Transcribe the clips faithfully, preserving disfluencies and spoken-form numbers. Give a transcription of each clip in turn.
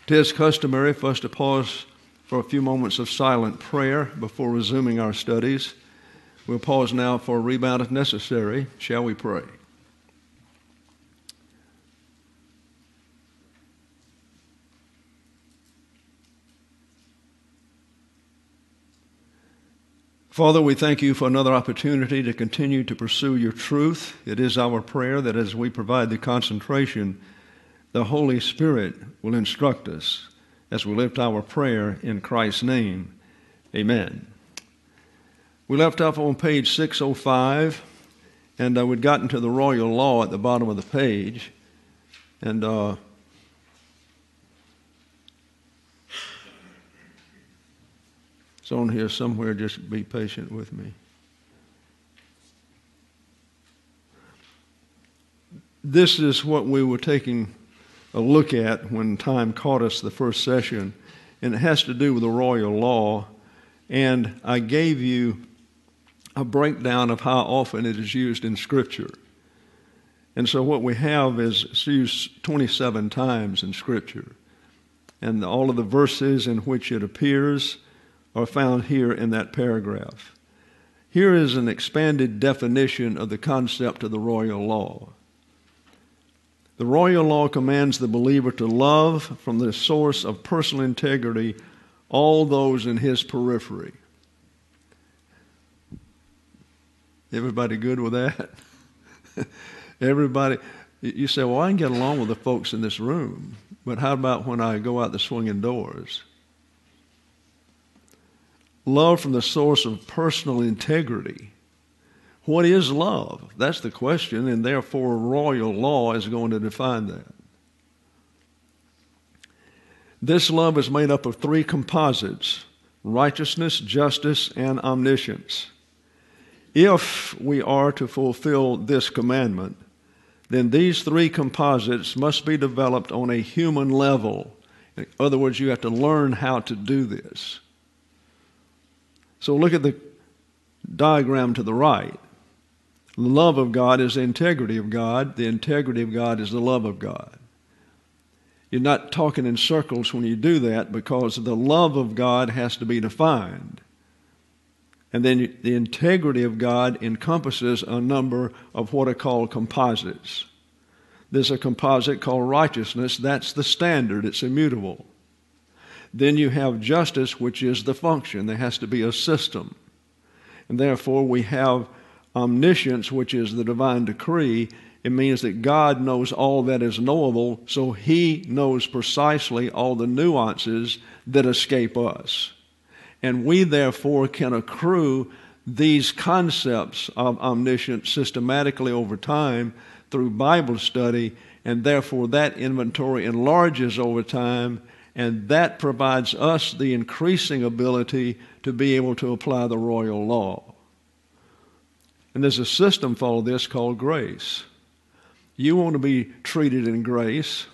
It is customary for us to pause for a few moments of silent prayer before resuming our studies. We'll pause now for a rebound if necessary. Shall we pray? Father, we thank you for another opportunity to continue to pursue your truth. It is our prayer that as we provide the concentration, the Holy Spirit will instruct us as we lift our prayer in Christ's name. Amen. We left off on page six oh five, and uh, we'd gotten to the royal law at the bottom of the page. And uh, it's on here somewhere. Just be patient with me. This is what we were taking a look at when time caught us the first session, and it has to do with the royal law. And I gave you a breakdown of how often it is used in Scripture. And so what we have is it's used twenty-seven times in Scripture. And all of the verses in which it appears are found here in that paragraph. Here is an expanded definition of the concept of the royal law. The royal law commands the believer to love from the source of personal integrity all those in his periphery. Everybody good with that? Everybody, you say, well, I can get along with the folks in this room, but how about when I go out the swinging doors? Love from the source of personal integrity. What is love? That's the question, and therefore royal law is going to define that. This love is made up of three composites: righteousness, justice, and omniscience. If we are to fulfill this commandment, then these three composites must be developed on a human level. In other words, you have to learn how to do this. So look at the diagram to the right. The love of God is the integrity of God. The integrity of God is the love of God. You're not talking in circles when you do that, because the love of God has to be defined. And then the integrity of God encompasses a number of what are called composites. There's a composite called righteousness. That's the standard. It's immutable. Then you have justice, which is the function. There has to be a system. And therefore we have omniscience, which is the divine decree. It means that God knows all that is knowable, so he knows precisely all the nuances that escape us. And we therefore can accrue these concepts of omniscience systematically over time through Bible study, and therefore that inventory enlarges over time, and that provides us the increasing ability to be able to apply the royal law. And there's a system for this called grace. You want to be treated in grace.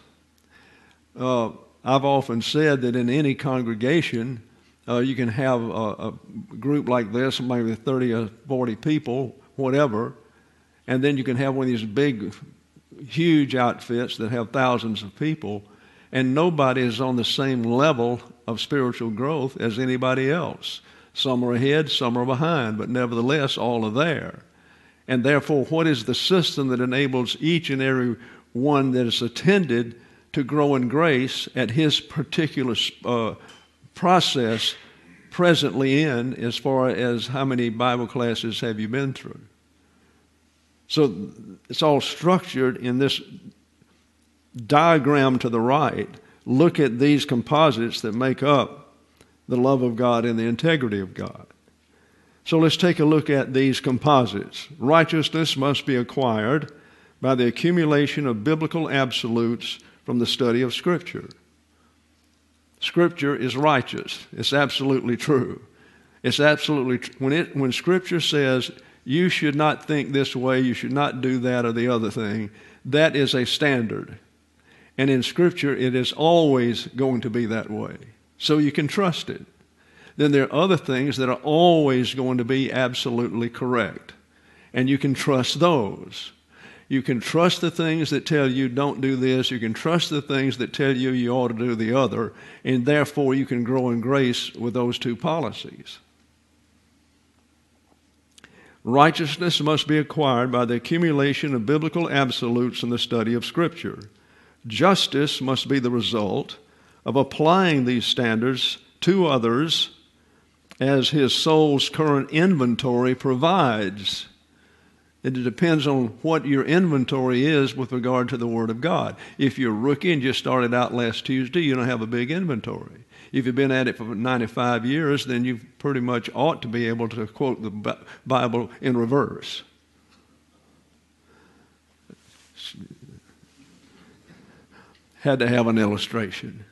Uh, I've often said that in any congregation, uh, you can have a, a group like this, maybe thirty or forty people, whatever, and then you can have one of these big, huge outfits that have thousands of people, and nobody is on the same level of spiritual growth as anybody else. Some are ahead, some are behind, but nevertheless, all are there. And therefore, what is the system that enables each and every one that is attended to grow in grace at his particular uh, process presently in, as far as how many Bible classes have you been through? So it's all structured in this diagram to the right. Look at these composites that make up the love of God and the integrity of God. So let's take a look at these composites. Righteousness must be acquired by the accumulation of biblical absolutes from the study of Scripture. Scripture is righteous. It's absolutely true. It's absolutely tr- when it when Scripture says you should not think this way, you should not do that or the other thing, that is a standard. And in Scripture, it is always going to be that way. So you can trust it. Then there are other things that are always going to be absolutely correct. And you can trust those. You can trust the things that tell you don't do this. You can trust the things that tell you you ought to do the other, and therefore you can grow in grace with those two policies. Righteousness must be acquired by the accumulation of biblical absolutes and the study of Scripture. Justice must be the result of applying these standards to others as his soul's current inventory provides. It depends on what your inventory is with regard to the Word of God. If you're a rookie and just started out last Tuesday, you don't have a big inventory. If you've been at it for ninety-five years, then you pretty much ought to be able to quote the Bible in reverse. Had to have an illustration.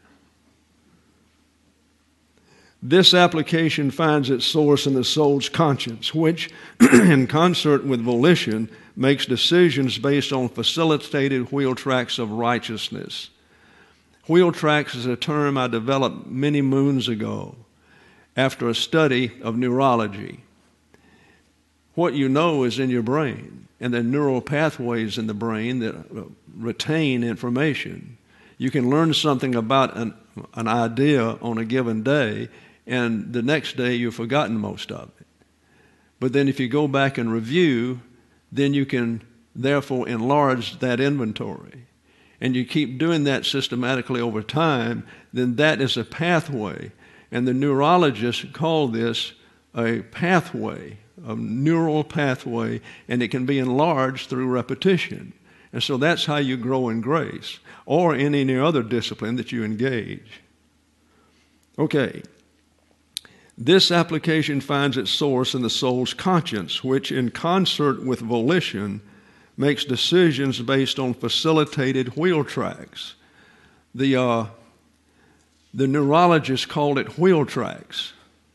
This application finds its source in the soul's conscience, which, in concert with volition, makes decisions based on facilitated wheel tracks of righteousness. Wheel tracks is a term I developed many moons ago after a study of neurology. What you know is in your brain, and the neural pathways in the brain that retain information. You can learn something about an, an idea on a given day, and the next day you've forgotten most of it. But then if you go back and review, then you can therefore enlarge that inventory. And you keep doing that systematically over time, then that is a pathway. And the neurologists call this a pathway, a neural pathway, and it can be enlarged through repetition. And so that's how you grow in grace, or in any other discipline that you engage. Okay. This application finds its source in the soul's conscience, which in concert with volition makes decisions based on facilitated wheel tracks. The, uh, the neurologists called it wheel tracks.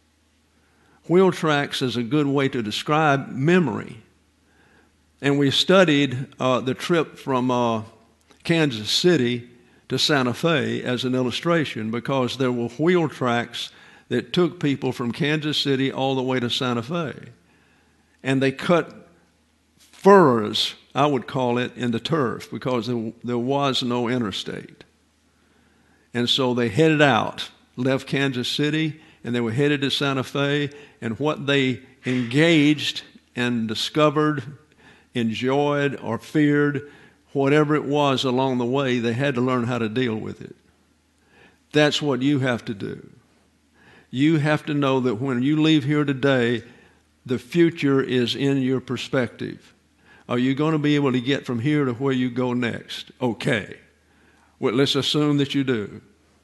Wheel tracks is a good way to describe memory. And we studied uh, the trip from uh, Kansas City to Santa Fe as an illustration, because there were wheel tracks that took people from Kansas City all the way to Santa Fe. And they cut furrows, I would call it, in the turf, because there, there was no interstate. And so they headed out, left Kansas City, and they were headed to Santa Fe, and what they engaged and discovered, enjoyed, or feared, whatever it was along the way, they had to learn how to deal with it. That's what you have to do. You have to know that when you leave here today, the future is in your perspective. Are you going to be able to get from here to where you go next? Okay. Well, let's assume that you do.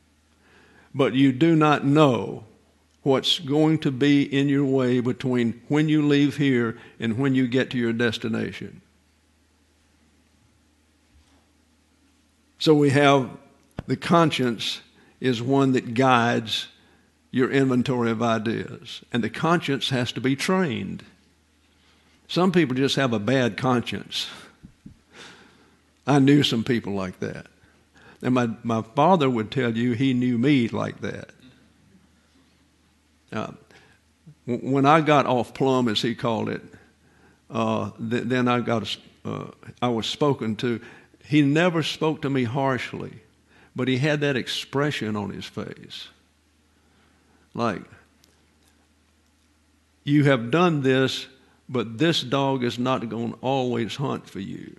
But you do not know what's going to be in your way between when you leave here and when you get to your destination. So we have the conscience is one that guides your inventory of ideas. And the conscience has to be trained. Some people just have a bad conscience. I knew some people like that. And my, my father would tell you he knew me like that. Uh, when I got off plumb, as he called it, uh, th- then I got uh, I was spoken to. He never spoke to me harshly, but he had that expression on his face. Like, you have done this, but this dog is not going to always hunt for you.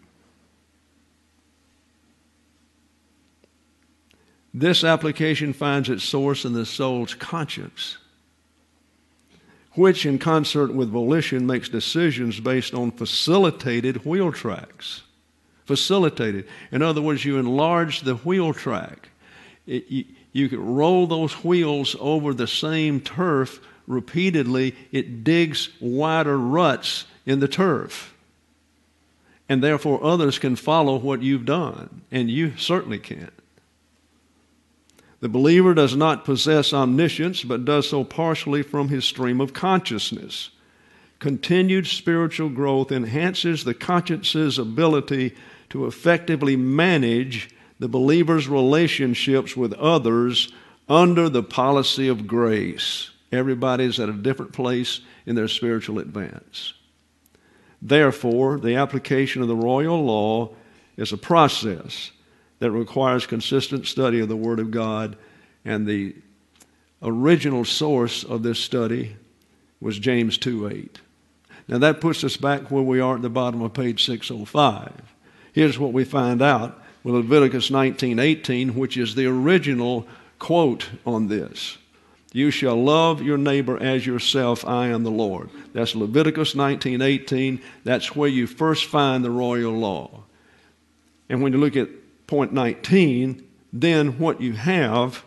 This application finds its source in the soul's conscience, which in concert with volition makes decisions based on facilitated wheel tracks. Facilitated. In other words, you enlarge the wheel track. It, you, you can roll those wheels over the same turf repeatedly. It digs wider ruts in the turf. And therefore others can follow what you've done. And you certainly can. The believer does not possess omniscience, but does so partially from his stream of consciousness. Continued spiritual growth enhances the conscience's ability to effectively manage the believer's relationships with others under the policy of grace. Everybody's at a different place in their spiritual advance. Therefore, the application of the royal law is a process that requires consistent study of the Word of God, and the original source of this study was James two eight. Now that puts us back where we are at the bottom of page six oh five. Here's what we find out with Leviticus nineteen eighteen, which is the original quote on this. You shall love your neighbor as yourself, I am the Lord. That's Leviticus nineteen eighteen. That's where you first find the royal law. And when you look at point nineteen, then what you have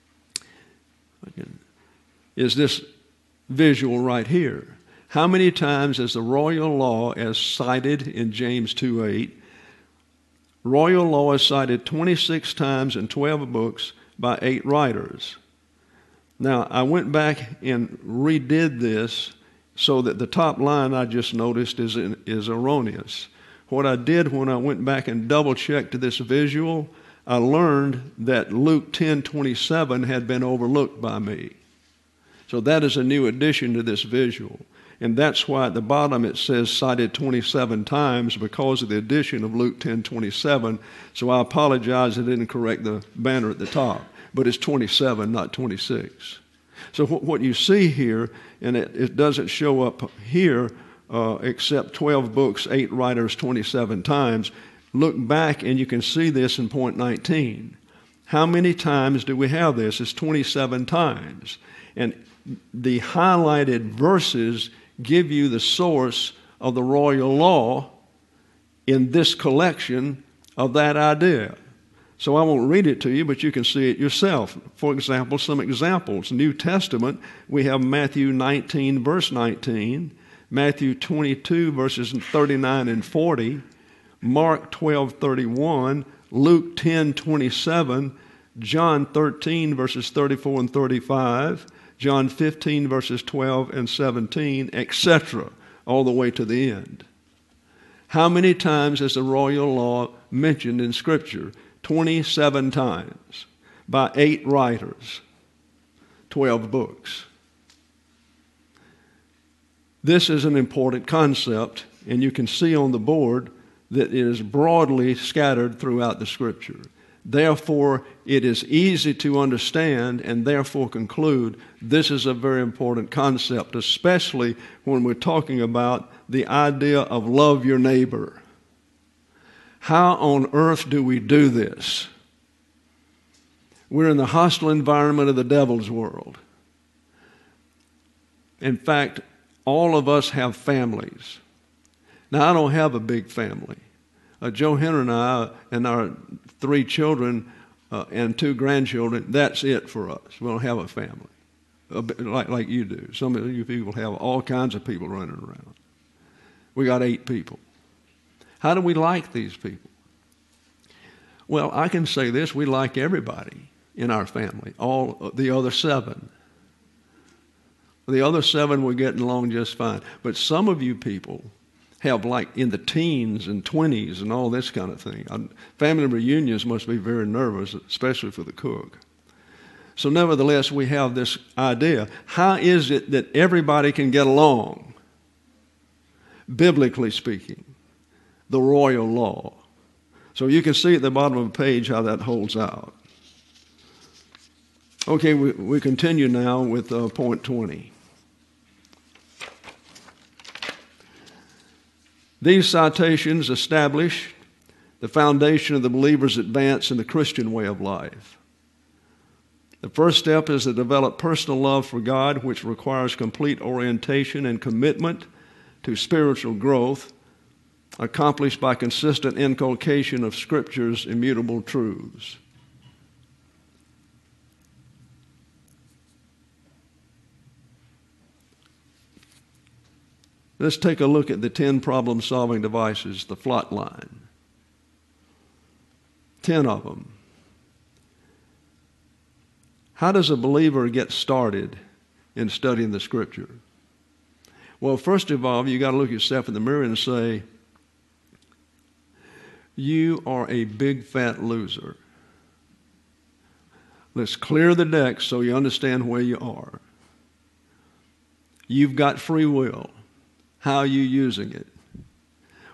is this visual right here. How many times is the royal law as cited in James two eight? Royal law is cited twenty-six times in twelve books by eight writers. Now, I went back and redid this so that the top line I just noticed is, is erroneous. What I did when I went back and double-checked this visual, I learned that Luke ten twenty-seven had been overlooked by me. So that is a new addition to this visual. And that's why at the bottom it says cited twenty-seven times, because of the addition of Luke ten twenty-seven. So I apologize I didn't correct the banner at the top. But it's twenty-seven, not twenty-six. So what you see here, and it, it doesn't show up here uh, except twelve books, eight writers, twenty-seven times. Look back and you can see this in point nineteen. How many times do we have this? It's twenty-seven times. And the highlighted verses give you the source of the royal law in this collection of that idea. So I won't read it to you, but you can see it yourself. For example, some examples. New Testament, we have Matthew nineteen, verse nineteen, Matthew twenty-two, verses thirty-nine and forty, Mark twelve, thirty-one, Luke ten, twenty-seven, John thirteen, verses thirty-four and thirty-five, John fifteen, verses twelve and seventeen, et cetera, all the way to the end. How many times is the royal law mentioned in Scripture? twenty-seven times by eight writers, twelve books. This is an important concept, and you can see on the board that it is broadly scattered throughout the Scripture. Therefore, it is easy to understand and therefore conclude this is a very important concept, especially when we're talking about the idea of love your neighbor. How on earth do we do this? We're in the hostile environment of the devil's world. In fact, all of us have families. Now, I don't have a big family. Uh, Joe Henry and I and our three children uh, and two grandchildren, that's it for us. We don't have a family a bit like, like you do. Some of you people have all kinds of people running around. We got eight people. How do we like these people? Well, I can say this, we like everybody in our family, all the other seven. The other seven we're getting along just fine. But some of you people have like in the teens and twenties and all this kind of thing. Family reunions must be very nervous, especially for the cook. So nevertheless, we have this idea. How is it that everybody can get along, biblically speaking? The royal law. So you can see at the bottom of the page how that holds out. Okay, we, we continue now with uh, point twenty. These citations establish the foundation of the believer's advance in the Christian way of life. The first step is to develop personal love for God, which requires complete orientation and commitment to spiritual growth, accomplished by consistent inculcation of Scripture's immutable truths. Let's take a look at the ten problem-solving devices, the FLOT line. Ten of them. How does a believer get started in studying the Scripture? Well, first of all, you got to look at yourself in the mirror and say, you are a big fat loser. Let's clear the deck so you understand where you are. You've got free will. How are you using it?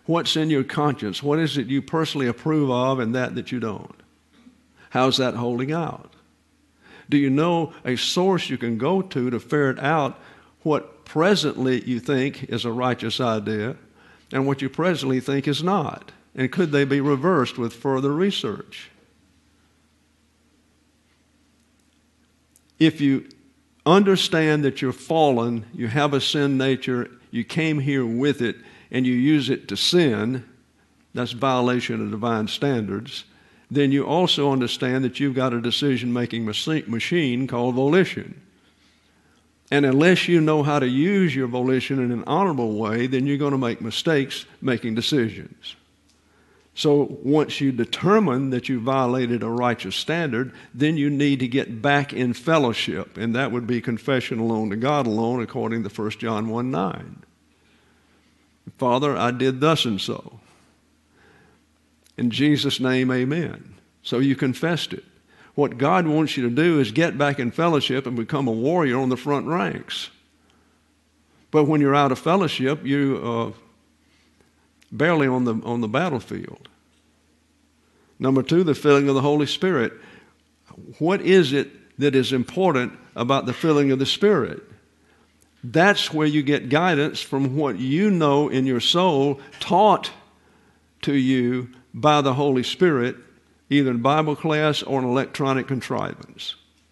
What's in your conscience? What is it you personally approve of and that that you don't? How's that holding out? Do you know a source you can go to to ferret out what presently you think is a righteous idea and what you presently think is not? And could they be reversed with further research? If you understand that you're fallen, you have a sin nature, you came here with it, and you use it to sin, that's violation of divine standards, then you also understand that you've got a decision-making machine called volition. And unless you know how to use your volition in an honorable way, then you're going to make mistakes making decisions. So once you determine that you violated a righteous standard, then you need to get back in fellowship, and that would be confession alone to God alone, according to First John one nine. Father, I did thus and so. In Jesus' name, amen. So you confessed it. What God wants you to do is get back in fellowship and become a warrior on the front ranks. But when you're out of fellowship, you uh, barely on the on the battlefield. Number two, the filling of the Holy Spirit. What is it that is important about the filling of the Spirit? That's where you get guidance from what you know in your soul taught to you by the Holy Spirit, either in Bible class or an electronic contrivance.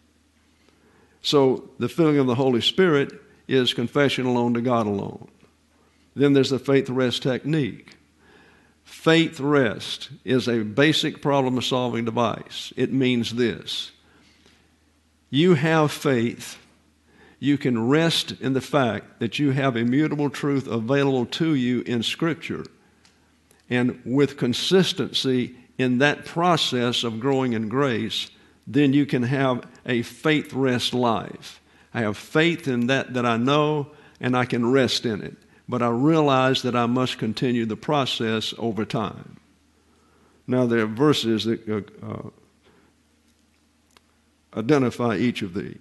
So the filling of the Holy Spirit is confession alone to God alone. Then there's the faith rest technique. Faith rest is a basic problem-solving device. It means this: you have faith. You can rest in the fact that you have immutable truth available to you in Scripture. And with consistency in that process of growing in grace, then you can have a faith rest life. I have faith in that that I know, and I can rest in it. But I realize that I must continue the process over time. Now, there are verses that uh, uh, identify each of these.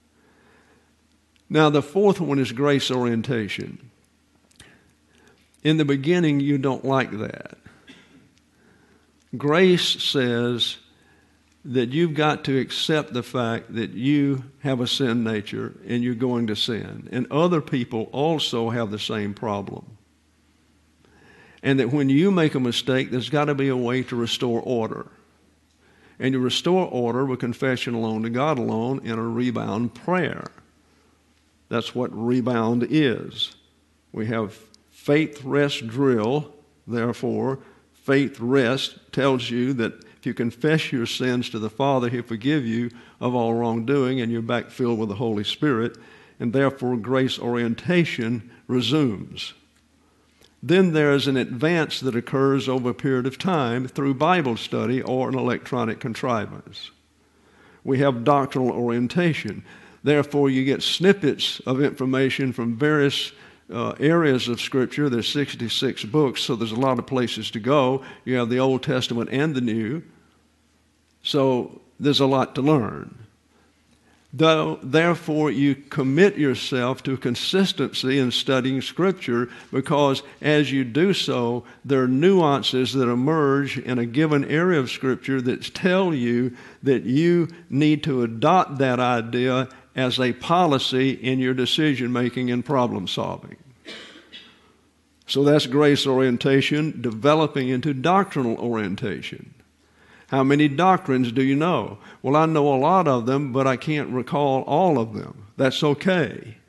Now, the fourth one is grace orientation. In the beginning, you don't like that. Grace says that you've got to accept the fact that you have a sin nature and you're going to sin. And other people also have the same problem. And that when you make a mistake, there's got to be a way to restore order. And you restore order with confession alone to God alone in a rebound prayer. That's what rebound is. We have faith rest drill, therefore, faith rest tells you that if you confess your sins to the Father, He'll forgive you of all wrongdoing, and you're back filled with the Holy Spirit, and therefore grace orientation resumes. Then there's an advance that occurs over a period of time through Bible study or an electronic contrivance. We have doctrinal orientation. Therefore, you get snippets of information from various Uh, areas of Scripture. There's sixty-six books, so there's a lot of places to go. You have the Old Testament and the New. So there's a lot to learn. Though, therefore, you commit yourself to consistency in studying Scripture, because as you do so, there are nuances that emerge in a given area of Scripture that tell you that you need to adopt that idea as a policy in your decision-making and problem-solving. So that's grace orientation developing into doctrinal orientation. How many doctrines do you know? Well, I know a lot of them, but I can't recall all of them. That's okay.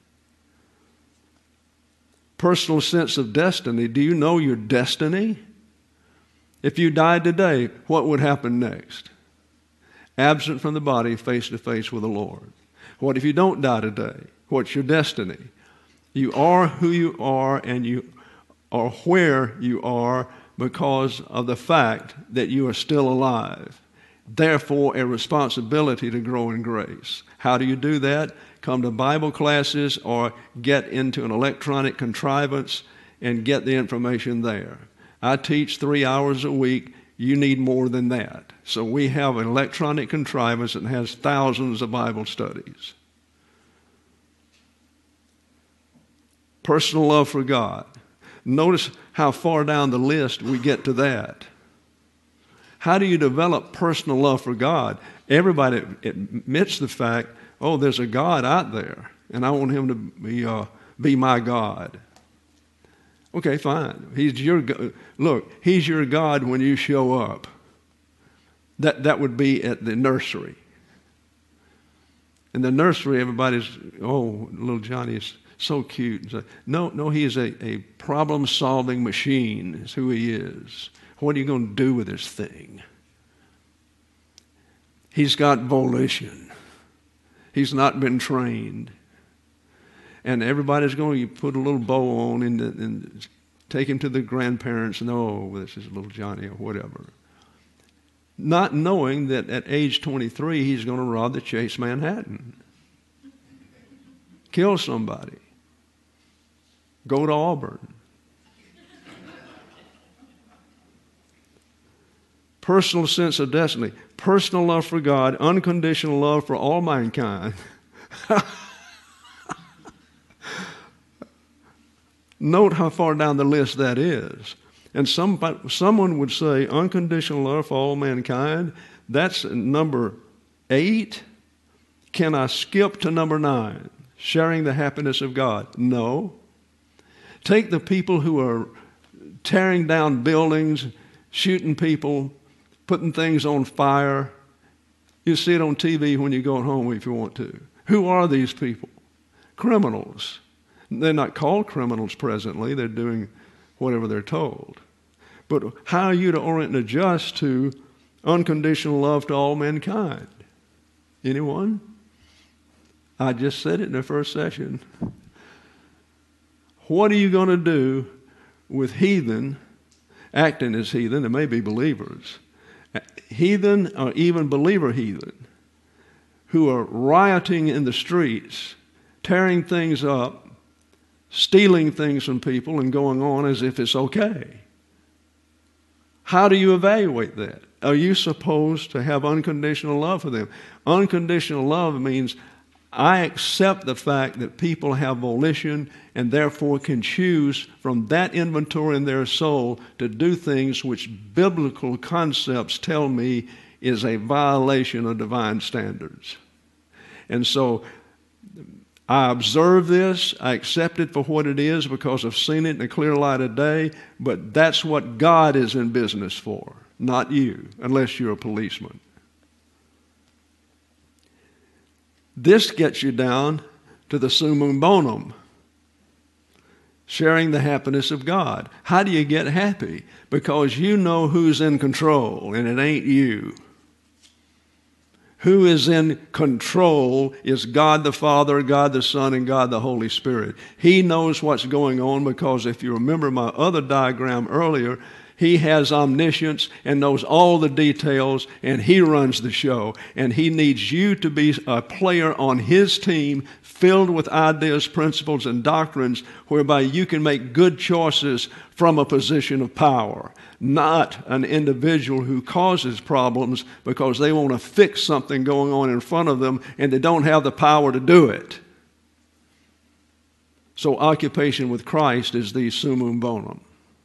Personal sense of destiny. Do you know your destiny? If you died today, what would happen next? Absent from the body, face to face with the Lord. What if you don't die today? What's your destiny? You are who you are, and you are where you are because of the fact that you are still alive. Therefore, a responsibility to grow in grace. How do you do that? Come to Bible classes or get into an electronic contrivance and get the information there. I teach three hours a week. You need more than that. So we have an electronic contrivance that has thousands of Bible studies. Personal love for God. Notice how far down the list we get to that. How do you develop personal love for God? Everybody admits the fact, oh, there's a God out there, and I want him to be, uh, be my God. Okay, fine. He's your look, he's your God when you show up. That that would be at the nursery. In the nursery, everybody's, oh, little Johnny is so cute. So, no, no, he is a, a problem-solving machine is who he is. What are you going to do with this thing? He's got volition. He's not been trained. And everybody's going to put a little bow on and, and take him to the grandparents and, oh, this is little Johnny or whatever. Not knowing that at age twenty-three, he's going to rob the Chase Manhattan. Kill somebody. Go to Auburn. Personal sense of destiny. Personal love for God. Unconditional love for all mankind. Note how far down the list that is. And some, someone would say unconditional love for all mankind. That's number eight. Can I skip to number nine? Sharing the happiness of God. No. Take the people who are tearing down buildings, shooting people, putting things on fire. You see it on T V when you go home if you want to. Who are these people? Criminals. They're not called criminals presently. They're doing whatever they're told. But how are you to orient and adjust to unconditional love to all mankind? Anyone? I just said it in the first session. What are you going to do with heathen, acting as heathen, they may be believers, heathen or even believer heathen, who are rioting in the streets, tearing things up, stealing things from people and going on as if it's okay? How do you evaluate that? Are you supposed to have unconditional love for them? Unconditional love means I accept the fact that people have volition and therefore can choose from that inventory in their soul to do things which biblical concepts tell me is a violation of divine standards. And so I observe this, I accept it for what it is because I've seen it in the clear light of day, but that's what God is in business for, not you, unless you're a policeman. This gets you down to the summum bonum, sharing the happiness of God. How do you get happy? Because you know who's in control, and it ain't you. Who is in control is God the Father, God the Son, and God the Holy Spirit. He knows what's going on because if you remember my other diagram earlier, He has omniscience and knows all the details, and He runs the show. And He needs you to be a player on His team filled with ideas, principles, and doctrines whereby you can make good choices from a position of power, not an individual who causes problems because they want to fix something going on in front of them and they don't have the power to do it. So occupation with Christ is the summum bonum.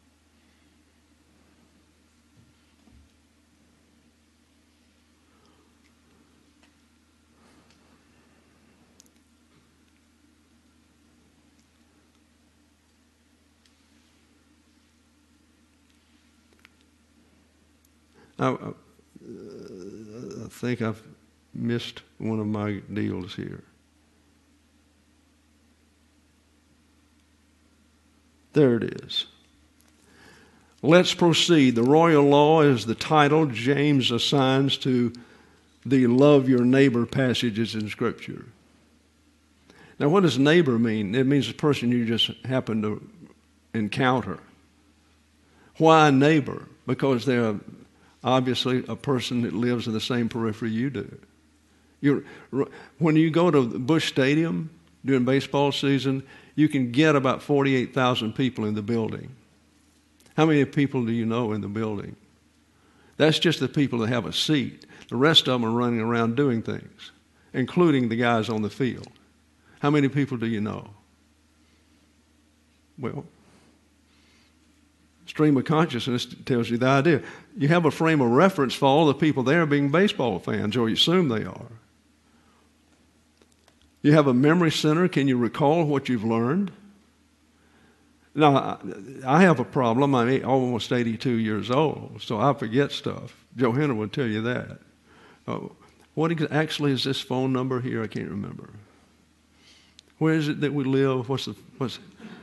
I, I think I've missed one of my deals here. There it is. Let's proceed. The royal law is the title James assigns to the love your neighbor passages in Scripture. Now, what does neighbor mean? It means the person you just happen to encounter. Why neighbor? Because they're obviously a person that lives in the same periphery you do. You're, when you go to Busch Stadium during baseball season, you can get about forty-eight thousand people in the building. How many people do you know in the building? That's just the people that have a seat. The rest of them are running around doing things, including the guys on the field. How many people do you know? Well, Stream of consciousness tells you the idea. You have a frame of reference for all the people there being baseball fans, or you assume they are. You have a memory center. Can you recall what you've learned? Now, I have a problem. I'm almost eighty-two years old, so I forget stuff. Johanna will tell you that. Uh, what actually is this phone number here? I can't remember. Where is it that we live? What's the... What's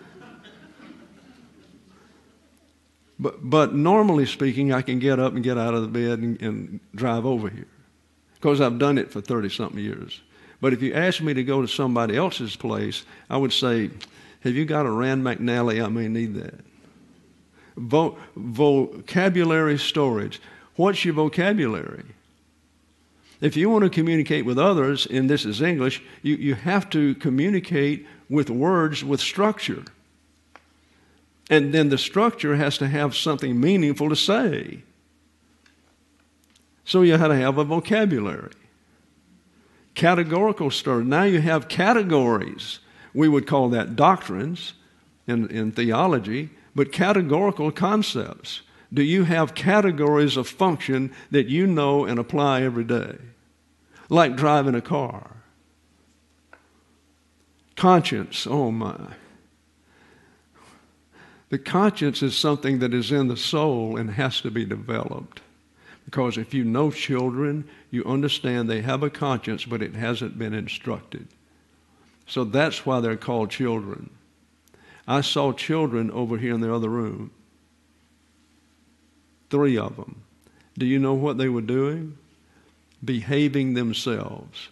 But, but normally speaking, I can get up and get out of the bed and, and drive over here because I've done it for thirty-something years. But if you ask me to go to somebody else's place, I would say, have you got a Rand McNally? I may need that. Vo- vocabulary storage. What's your vocabulary? If you want to communicate with others, and this is English, you, you have to communicate with words with structure. And then the structure has to have something meaningful to say. So you have to have a vocabulary. Categorical story. Now you have categories. We would call that doctrines in, in theology, but categorical concepts. Do you have categories of function that you know and apply every day? Like driving a car. Conscience, oh my. The conscience is something that is in the soul and has to be developed. Because if you know children, you understand they have a conscience, but it hasn't been instructed. So that's why they're called children. I saw children over here in the other room. Three of them. Do you know what they were doing? Behaving themselves.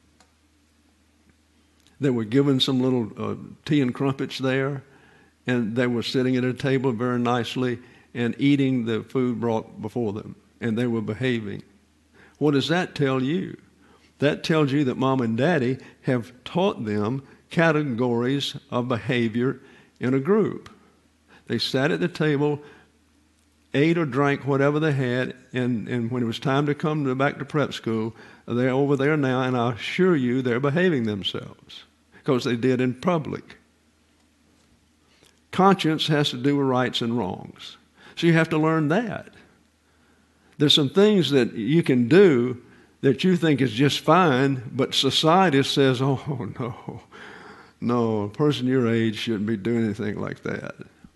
They were given some little uh, tea and crumpets there, and they were sitting at a table very nicely and eating the food brought before them, and they were behaving. What does that tell you? That tells you that mom and daddy have taught them categories of behavior in a group. They sat at the table, ate or drank whatever they had, and, and when it was time to come to, back to prep school, they're over there now, and I assure you they're behaving themselves because they did in public. Conscience has to do with rights and wrongs. So you have to learn that. There's some things that you can do that you think is just fine, but society says, oh, no, no, a person your age shouldn't be doing anything like that.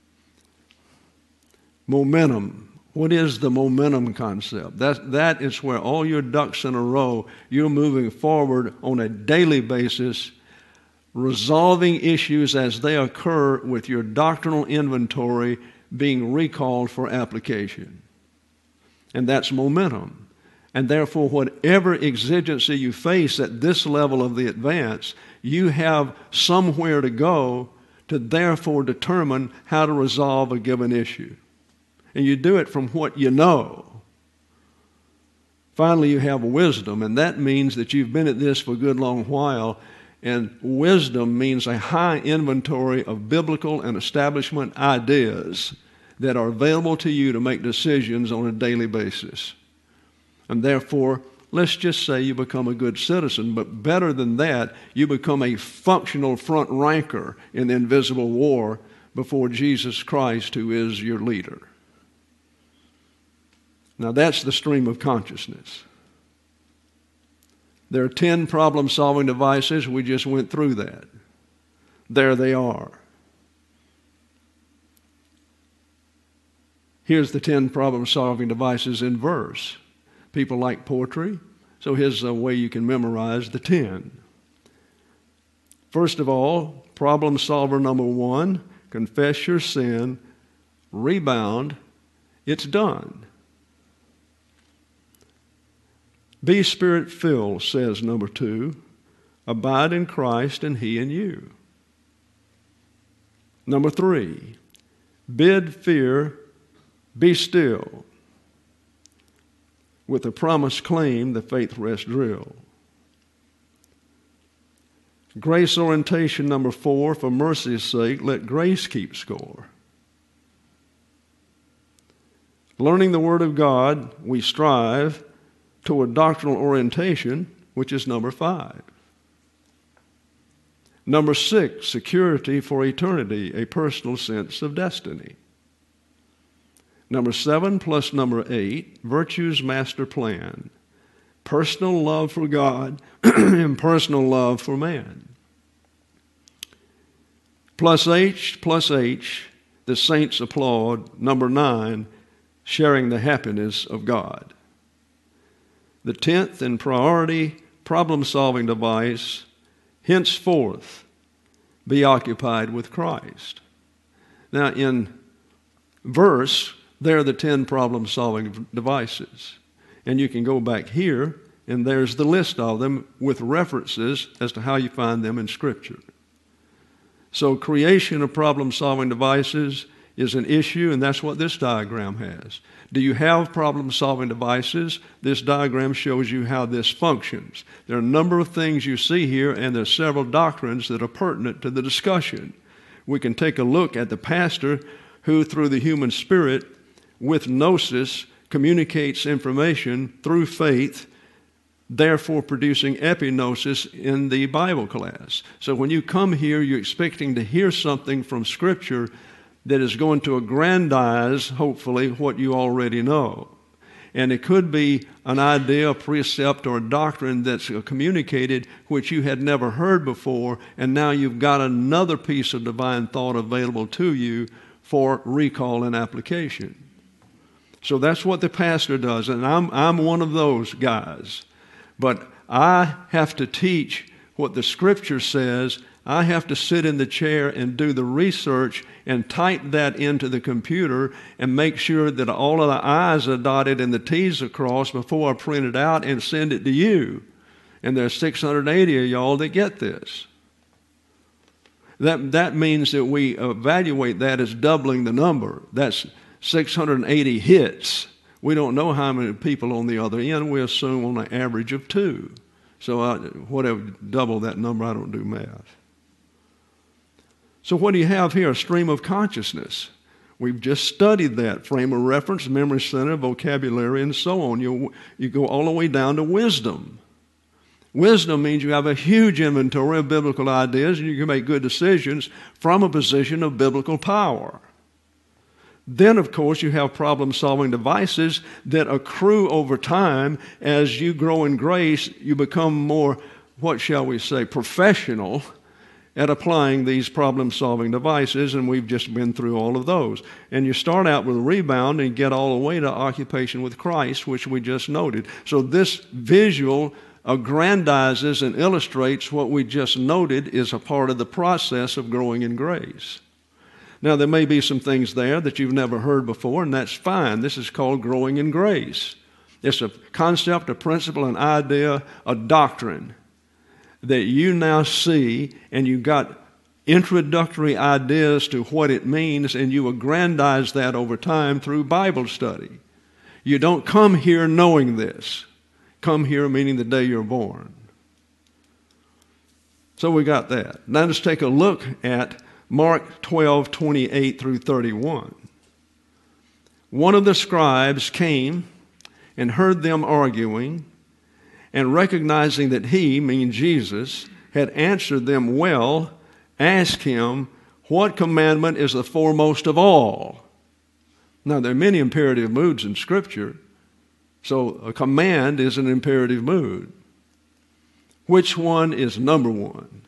Momentum. What is the momentum concept? That, that is where all your ducks in a row, you're moving forward on a daily basis, resolving issues as they occur with your doctrinal inventory being recalled for application. And that's momentum. And therefore, whatever exigency you face at this level of the advance, you have somewhere to go to therefore determine how to resolve a given issue. And you do it from what you know. Finally, you have wisdom, and that means that you've been at this for a good long while. And wisdom means a high inventory of biblical and establishment ideas that are available to you to make decisions on a daily basis. And therefore, let's just say you become a good citizen, but better than that, you become a functional front ranker in the invisible war before Jesus Christ, who is your leader. Now that's the stream of consciousness. There are ten problem-solving devices. We just went through that. There they are. Here's the ten problem-solving devices in verse. People like poetry, so here's a way you can memorize the ten. First of all, problem solver number one, confess your sin, rebound, it's done. Be Spirit-filled, says number two. Abide in Christ and He in you. Number three, bid fear, be still. With the promised claim, the faith rest drill. Grace orientation number four, for mercy's sake, let grace keep score. Learning the Word of God, we strive toward doctrinal orientation, which is number five. Number six, security for eternity, a personal sense of destiny. Number seven plus number eight, virtue's master plan. Personal love for God and personal love for man. Plus H, plus H, the saints applaud. Number nine, sharing the happiness of God. The tenth and priority problem-solving device, henceforth, be occupied with Christ. Now, in verse, there are the ten problem-solving devices. And you can go back here, and there's the list of them with references as to how you find them in Scripture. So creation of problem-solving devices is an issue, and that's what this diagram has. Do you have problem-solving devices? This diagram shows you how this functions. There are a number of things you see here, and there are several doctrines that are pertinent to the discussion. We can take a look at the pastor who, through the human spirit, with gnosis, communicates information through faith, therefore producing epignosis in the Bible class. So when you come here, you're expecting to hear something from Scripture that is going to aggrandize, hopefully, what you already know. And it could be an idea, a precept, or a doctrine that's communicated which you had never heard before, and now you've got another piece of divine thought available to you for recall and application. So that's what the pastor does, and I'm, I'm one of those guys. But I have to teach what the Scripture says. I have to sit in the chair and do the research and type that into the computer and make sure that all of the I's are dotted and the T's are crossed before I print it out and send it to you. And there's six hundred eighty of y'all that get this. That, that means that we evaluate that as doubling the number. That's six hundred eighty hits. We don't know how many people on the other end. We assume on an average of two. So I, whatever, double that number, I don't do math. So what do you have here? A stream of consciousness. We've just studied that. Frame of reference, memory center, vocabulary, and so on. You, you go all the way down to wisdom. Wisdom means you have a huge inventory of biblical ideas and you can make good decisions from a position of biblical power. Then, of course, you have problem-solving devices that accrue over time. As you grow in grace, you become more, what shall we say, professional at applying these problem-solving devices, and we've just been through all of those. And you start out with a rebound and get all the way to occupation with Christ, which we just noted. So this visual aggrandizes and illustrates what we just noted is a part of the process of growing in grace. Now, there may be some things there that you've never heard before, and that's fine. This is called growing in grace. It's a concept, a principle, an idea, a doctrine that you now see, and you've got introductory ideas to what it means, and you aggrandize that over time through Bible study. You don't come here knowing this. Come here meaning the day you're born. So we got that. Now let's take a look at Mark twelve, twenty-eight through thirty-one. One of the scribes came and heard them arguing, and recognizing that he, meaning Jesus, had answered them well, asked him, "What commandment is the foremost of all?" Now, there are many imperative moods in Scripture, so a command is an imperative mood. Which one is number one?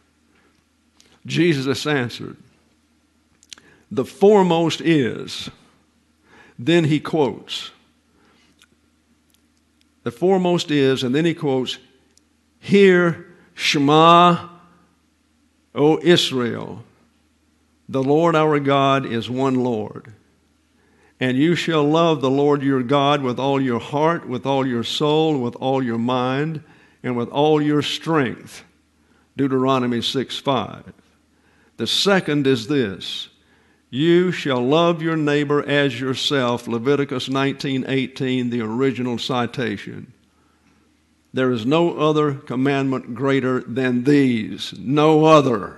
Jesus answered, "The foremost is," then he quotes, the foremost is, and then he quotes, "Hear, Shema, O Israel, the Lord our God is one Lord. And you shall love the Lord your God with all your heart, with all your soul, with all your mind, and with all your strength." Deuteronomy six five. The second is this: you shall love your neighbor as yourself. Leviticus nineteen eighteen, the original citation. There is no other commandment greater than these. No other.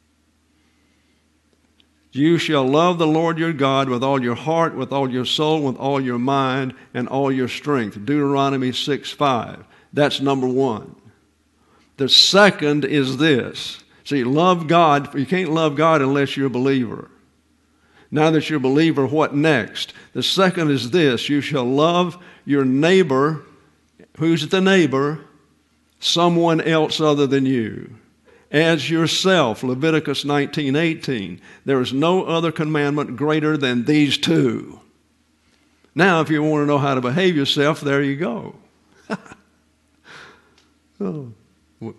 You shall love the Lord your God with all your heart, with all your soul, with all your mind, and all your strength. Deuteronomy six five. That's number one. The second is this. See, love God. You can't love God unless you're a believer. Now that you're a believer, what next? The second is this: you shall love your neighbor. Who's the neighbor? Someone else other than you. As yourself. Leviticus nineteen eighteen. There is no other commandment greater than these two. Now, if you want to know how to behave yourself, there you go. Oh. Well,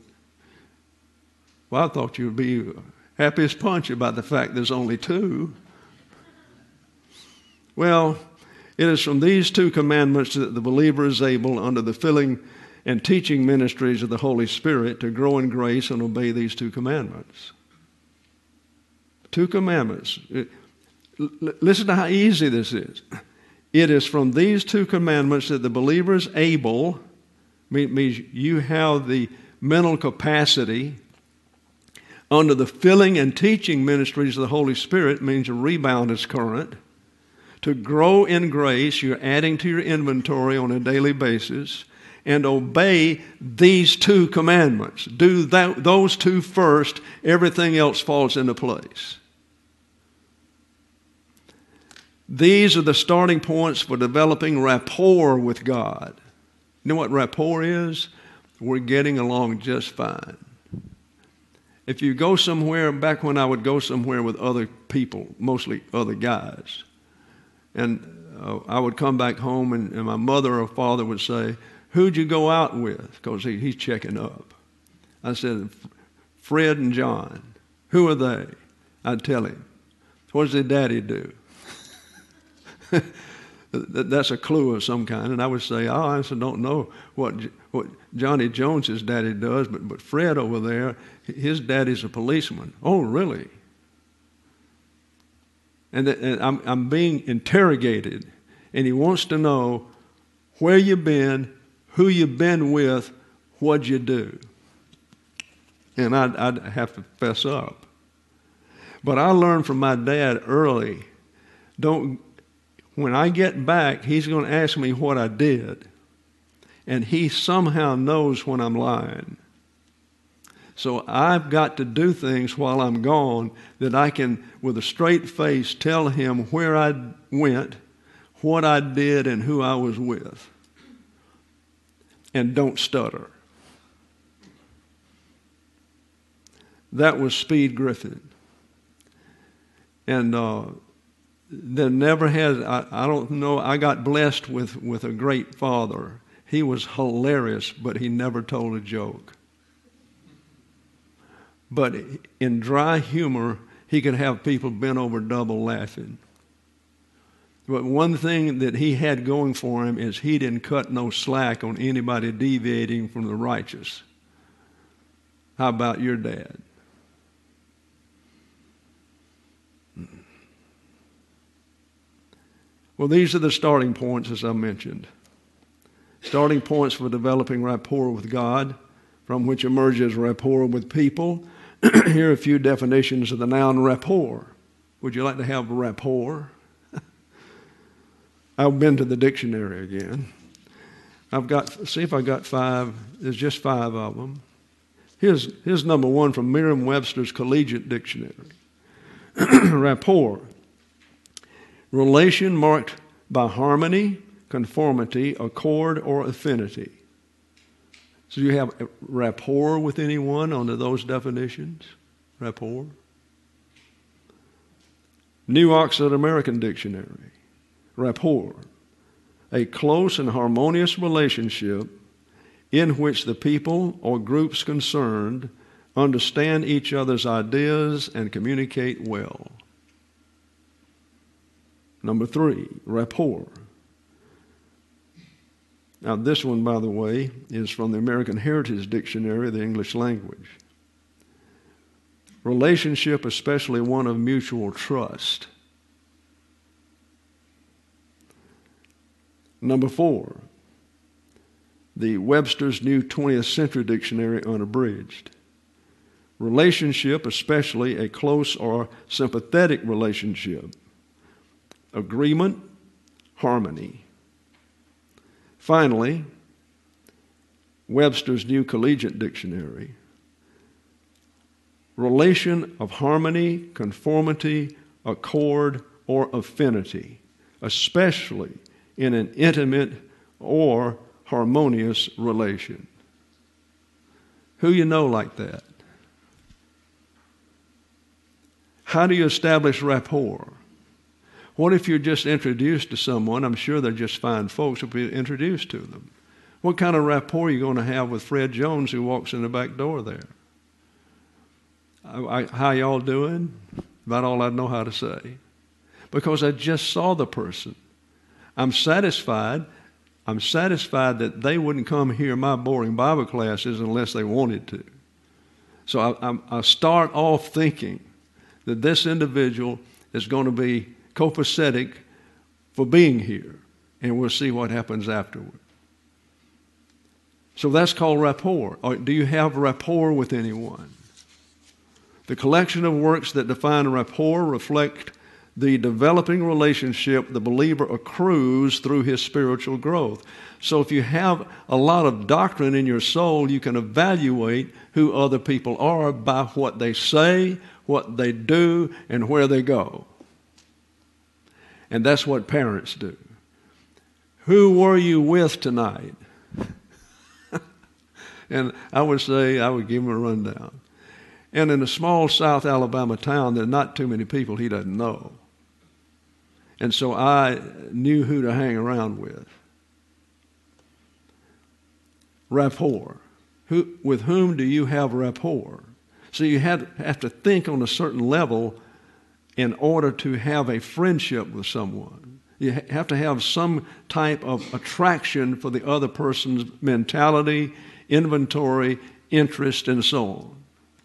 I thought you'd be happy as punch about the fact there's only two. Well, it is from these two commandments that the believer is able, under the filling and teaching ministries of the Holy Spirit, to grow in grace and obey these two commandments. Two commandments. Listen to how easy this is. It is from these two commandments that the believer is able, means you have the mental capacity, under the filling and teaching ministries of the Holy Spirit, means a rebound is current, to grow in grace. You're adding to your inventory on a daily basis, and obey these two commandments. Do that, those two first, everything else falls into place. These are the starting points for developing rapport with God. You know what rapport is? We're getting along just fine. If you go somewhere, back when I would go somewhere with other people, mostly other guys, and uh, I would come back home and, and my mother or father would say, "Who'd you go out with?" Because he, he's checking up. I said, "Fred and John." "Who are they?" I'd tell him. "What does their daddy do?" That's a clue of some kind. And I would say, "Oh, I don't know what what Johnny Jones's daddy does, but, but Fred over there, his daddy's a policeman." "Oh, really?" And, the, and I'm, I'm being interrogated, and he wants to know where you've been, who you've been with, what'd you do? And I'd, I'd have to fess up. But I learned from my dad early, don't, when I get back, he's going to ask me what I did. And he somehow knows when I'm lying. So I've got to do things while I'm gone that I can, with a straight face, tell him where I went, what I did, and who I was with. And don't stutter. That was Speed Griffin. And uh, there never has, I, I don't know, I got blessed with, with a great father. He was hilarious, but he never told a joke. But in dry humor, he could have people bent over double laughing. But one thing that he had going for him is he didn't cut no slack on anybody deviating from the righteous. How about your dad? Well, these are the starting points, as I mentioned. Starting points for developing rapport with God, from which emerges rapport with people. Here are a few definitions of the noun rapport. Would you like to have rapport? I've been to the dictionary again. I've got, see if I got five. There's just five of them. Here's, here's number one from Merriam-Webster's Collegiate Dictionary. Rapport. Relation marked by harmony, conformity, accord, or affinity. So you have rapport with anyone under those definitions? Rapport. New Oxford American Dictionary. Rapport. A close and harmonious relationship in which the people or groups concerned understand each other's ideas and communicate well. Number three, rapport. Now, this one, by the way, is from the American Heritage Dictionary of the English language. Relationship, especially one of mutual trust. Number four, the Webster's New twentieth Century Dictionary Unabridged. Relationship, especially a close or sympathetic relationship. Agreement, harmony. Finally, Webster's New Collegiate Dictionary. Relation of harmony, conformity, accord, or affinity, especially in an intimate or harmonious relation. Who you know like that? How do you establish rapport? What if you're just introduced to someone? I'm sure they're just fine folks if you're introduced to them. What kind of rapport are you going to have with Fred Jones who walks in the back door there? I, I, how y'all doing? About all I know how to say. Because I just saw the person. I'm satisfied. I'm satisfied that they wouldn't come hear my boring Bible classes unless they wanted to. So I, I, I start off thinking that this individual is going to be copacetic for being here, and we'll see what happens afterward. So that's called rapport. Or do you have rapport with anyone? The collection of works that define rapport reflect the developing relationship the believer accrues through his spiritual growth. So if you have a lot of doctrine in your soul, you can evaluate who other people are by what they say, what they do, and where they go. And that's what parents do. Who were you with tonight? And I would say, I would give him a rundown. And in a small South Alabama town, there are not too many people he doesn't know. And so I knew who to hang around with. Rapport. Who, with whom do you have rapport? So you have, have to think on a certain level in order to have a friendship with someone. You ha- have to have some type of attraction for the other person's mentality, inventory, interest, and so on.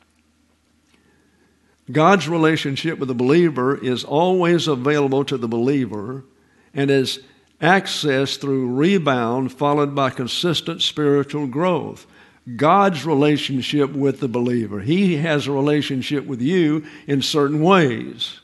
God's relationship with the believer is always available to the believer and is accessed through rebound followed by consistent spiritual growth. God's relationship with the believer. He has a relationship with you in certain ways.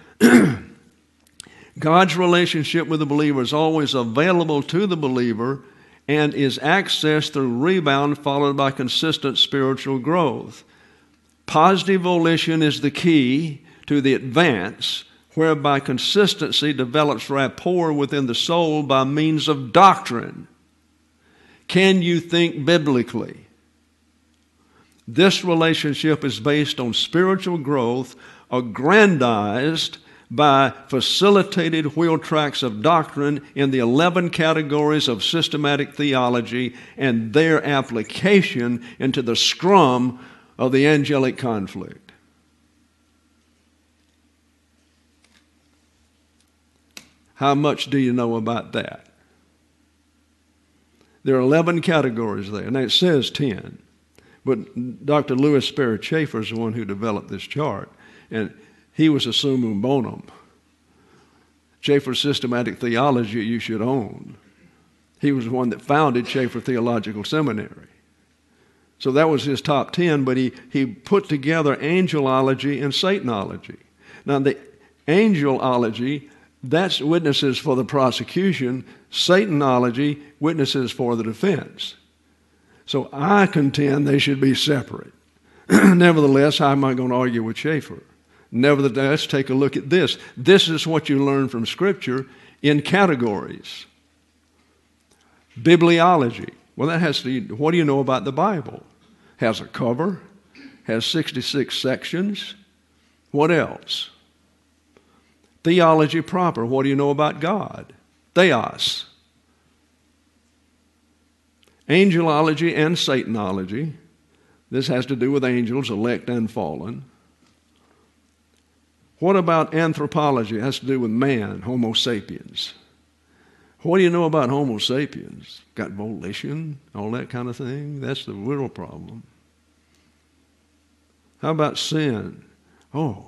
God's relationship with the believer is always available to the believer and is accessed through rebound followed by consistent spiritual growth. Positive volition is the key to the advance, whereby consistency develops rapport within the soul by means of doctrine. Can you think biblically? This relationship is based on spiritual growth, aggrandized by facilitated wheel tracks of doctrine in the eleven categories of systematic theology and their application into the scrum of the angelic conflict. How much do you know about that? There are eleven categories there, and it says ten. But Doctor Louis Sperry Chafer is the one who developed this chart, and he was a summum bonum. Chafer's systematic theology you should own. He was the one that founded Chafer Theological Seminary. So that was his top ten, but he, he put together angelology and Satanology. Now the angelology, that's witnesses for the prosecution. Satanology, witnesses for the defense. So I contend they should be separate. Nevertheless, how am I going to argue with Chafer? Nevertheless, take a look at this. This is what you learn from Scripture in categories. Bibliology. Well, that has to do, what do you know about the Bible? Has a cover, has sixty-six sections. What else? Theology proper. What do you know about God? Theos. Angelology and Satanology. This has to do with angels, elect and fallen. What about anthropology? It has to do with man, Homo sapiens. What do you know about Homo sapiens? Got volition, all that kind of thing? That's the real problem. How about sin? Oh,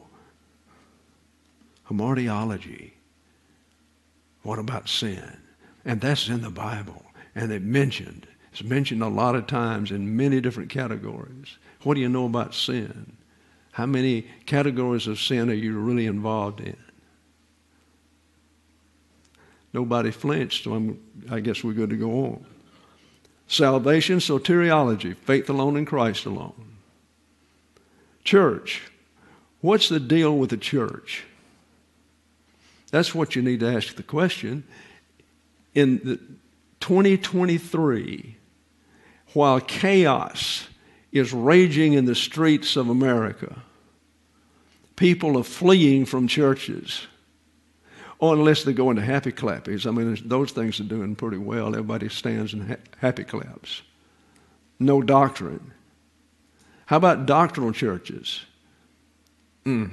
hamartiology. What about sin? And that's in the Bible. And it mentioned, it's mentioned a lot of times in many different categories. What do you know about sin? How many categories of sin are you really involved in? Nobody flinched, so I'm, I guess we're good to go on. Salvation, soteriology, faith alone in Christ alone. Church. What's the deal with the church? That's what you need to ask the question. In the twenty twenty-three, while chaos is raging in the streets of America, people are fleeing from churches. Or unless they go into happy clappies. I mean, those things are doing pretty well. Everybody stands in ha- happy claps. No doctrine. How about doctrinal churches? Mm.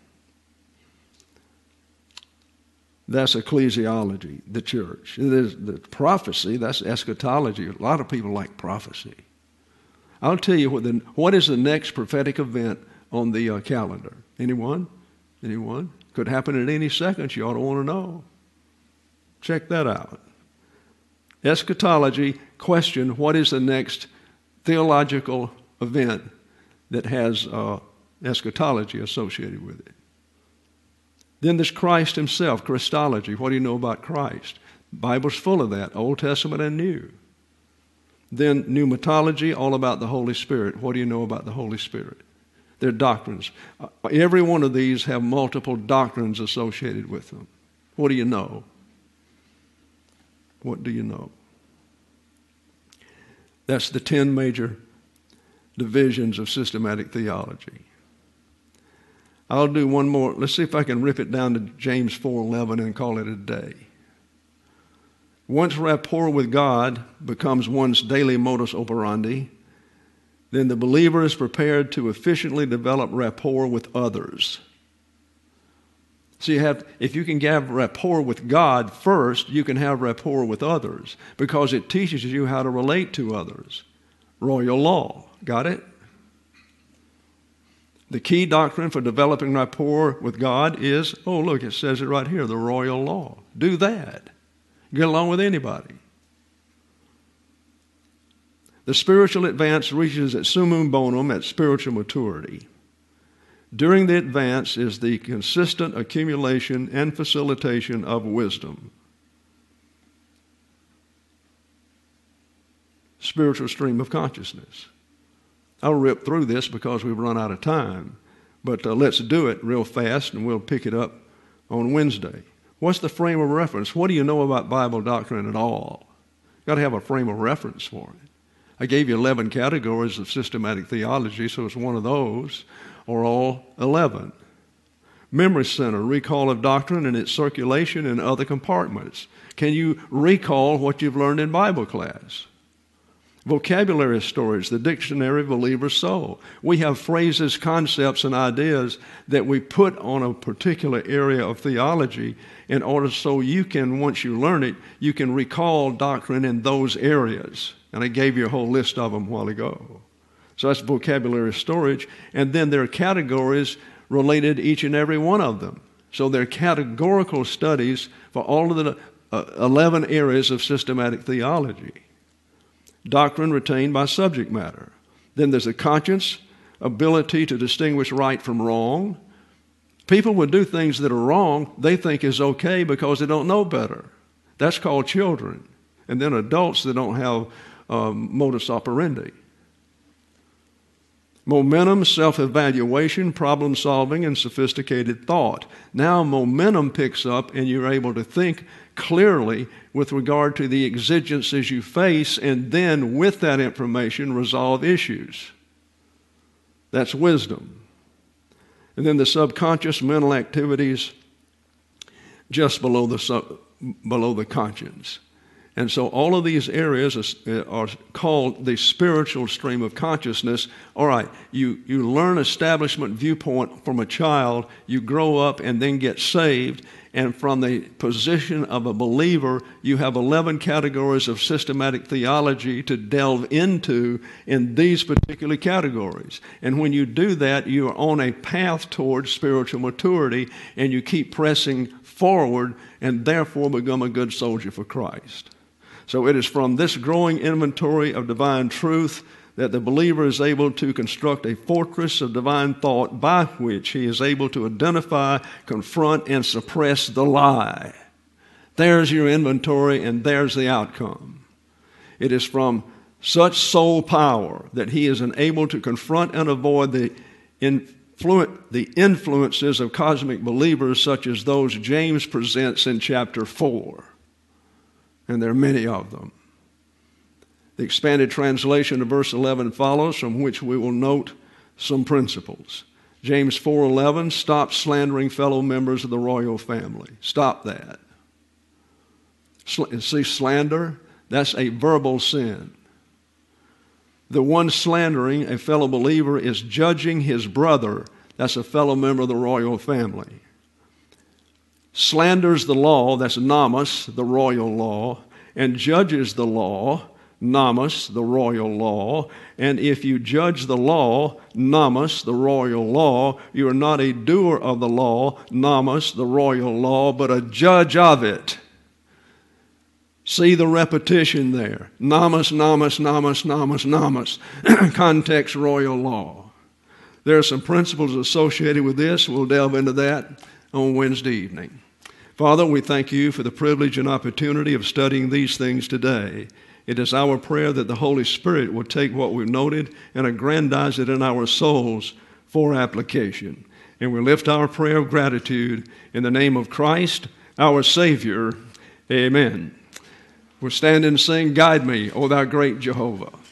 That's ecclesiology, the church. There's the prophecy, that's eschatology. A lot of people like prophecy. I'll tell you what, the, what is the next prophetic event on the uh, calendar. Anyone? Anyone? Could happen at any second. You ought to want to know. Check that out. Eschatology, question, what is the next theological event that has uh, eschatology associated with it? Then there's Christ himself, Christology. What do you know about Christ? The Bible's full of that, Old Testament and New. Then pneumatology, all about the Holy Spirit. What do you know about the Holy Spirit? They're doctrines. Every one of these have multiple doctrines associated with them. What do you know? What do you know? That's the ten major divisions of systematic theology. I'll do one more. Let's see if I can rip it down to James four eleven and call it a day. Once rapport with God becomes one's daily modus operandi, then the believer is prepared to efficiently develop rapport with others. So you have, if you can have rapport with God first, you can have rapport with others because it teaches you how to relate to others. Royal law. Got it? The key doctrine for developing rapport with God is, oh, look, it says it right here, the royal law. Do that. Get along with anybody. The spiritual advance reaches its summum bonum at spiritual maturity. During the advance is the consistent accumulation and facilitation of wisdom. Spiritual stream of consciousness. I'll rip through this because we've run out of time, but uh, let's do it real fast and we'll pick it up on Wednesday. What's the frame of reference? What do you know about Bible doctrine at all? You've got to have a frame of reference for it. I gave you eleven categories of systematic theology, so it's one of those, or all eleven. Memory center, recall of doctrine and its circulation in other compartments. Can you recall what you've learned in Bible class? Vocabulary storage, the dictionary of believer's soul. We have phrases, concepts, and ideas that we put on a particular area of theology in order so you can, once you learn it, you can recall doctrine in those areas. And I gave you a whole list of them a while ago. So that's vocabulary storage. And then there are categories related to each and every one of them. So there are categorical studies for all of the uh, eleven areas of systematic theology. Doctrine retained by subject matter. Then there's a conscience, ability to distinguish right from wrong. People would do things that are wrong they think is okay because they don't know better. That's called children. And then adults that don't have um, modus operandi. Momentum, self-evaluation, problem-solving, and sophisticated thought. Now momentum picks up and you're able to think clearly with regard to the exigencies you face, and then with that information resolve issues. That's wisdom. And then the subconscious mental activities just below the sub, below the conscience. And so all of these areas are, are called the spiritual stream of consciousness. All right, you, you learn establishment viewpoint from a child, you grow up and then get saved, and from the position of a believer, you have eleven categories of systematic theology to delve into in these particular categories. And when you do that, you are on a path towards spiritual maturity, and you keep pressing forward and therefore become a good soldier for Christ. So it is from this growing inventory of divine truth that the believer is able to construct a fortress of divine thought by which he is able to identify, confront, and suppress the lie. There's your inventory, and there's the outcome. It is from such soul power that he is enabled to confront and avoid the fluent, the influences of cosmic believers such as those James presents in chapter four. And there are many of them. The expanded translation of verse eleven follows, from which we will note some principles. James four eleven, stop slandering fellow members of the royal family. Stop that. See, slander, that's a verbal sin. The one slandering a fellow believer is judging his brother. That's a fellow member of the royal family. Slanders the law, that's namas, the royal law, and judges the law, namas, the royal law. And if you judge the law, namas, the royal law, you are not a doer of the law, namas, the royal law, but a judge of it. See the repetition there. Namas, namas, namas, namas, namas. Context, royal law. There are some principles associated with this. We'll delve into that on Wednesday evening. Father, we thank you for the privilege and opportunity of studying these things today. It is our prayer that the Holy Spirit will take what we've noted and aggrandize it in our souls for application. And we lift our prayer of gratitude in the name of Christ, our Savior. Amen. We'll stand and sing, Guide Me, O Thou Great Jehovah.